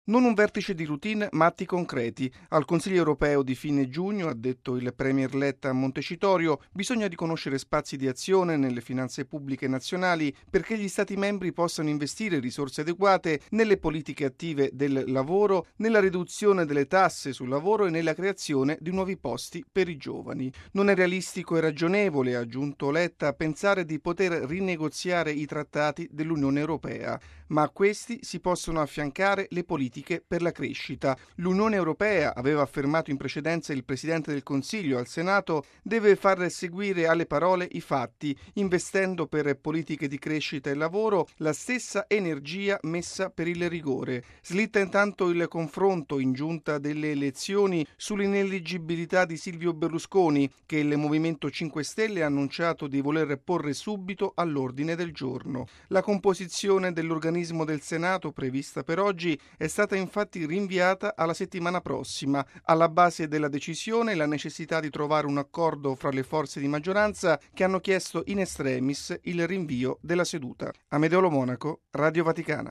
Non un vertice di routine, ma atti concreti. Al Consiglio europeo di fine giugno, ha detto il Premier Letta a Montecitorio, bisogna riconoscere spazi di azione nelle finanze pubbliche nazionali perché gli Stati membri possano investire risorse adeguate nelle politiche attive del lavoro, nella riduzione delle tasse sul lavoro e nella creazione di nuovi posti per i giovani. Non è realistico e ragionevole, ha aggiunto Letta, pensare di poter rinegoziare i trattati dell'Unione Europea, ma a questi si possono affiancare le politiche per la crescita. L'Unione Europea, aveva affermato in precedenza il Presidente del Consiglio al Senato, deve far seguire alle parole i fatti, investendo per politiche di crescita e lavoro la stessa energia messa per il rigore. Slitta intanto il confronto in giunta delle elezioni sull'ineleggibilità di Silvio Berlusconi, che il Movimento 5 Stelle ha annunciato di voler porre subito all'ordine del giorno. La composizione dell'organismo del Senato, prevista per oggi, è stata infatti rinviata alla settimana prossima. Alla base della decisione la necessità di trovare un accordo fra le forze di maggioranza che hanno chiesto in extremis il rinvio della seduta. Amedeo Lo Monaco, Radio Vaticana.